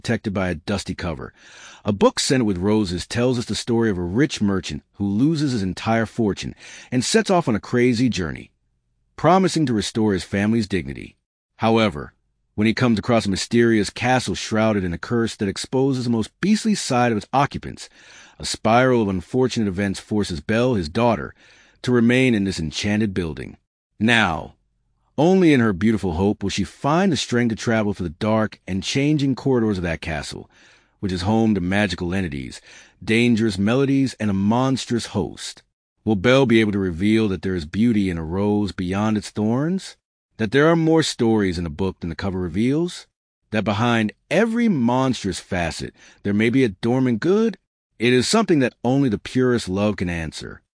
protected by a dusty cover. A book scented with roses tells us the story of a rich merchant who loses his entire fortune and sets off on a crazy journey, promising to restore his family's dignity. However, when he comes across a mysterious castle shrouded in a curse that exposes the most beastly side of its occupants, a spiral of unfortunate events forces Belle, his daughter, to remain in this enchanted building. Now, only in her beautiful hope will she find the strength to travel through the dark and changing corridors of that castle, which is home to magical entities, dangerous melodies, and a monstrous host. Will Belle be able to reveal that there is beauty in a rose beyond its thorns? That there are more stories in the book than the cover reveals? That behind every monstrous facet there may be a dormant good? It is something that only the purest love can answer.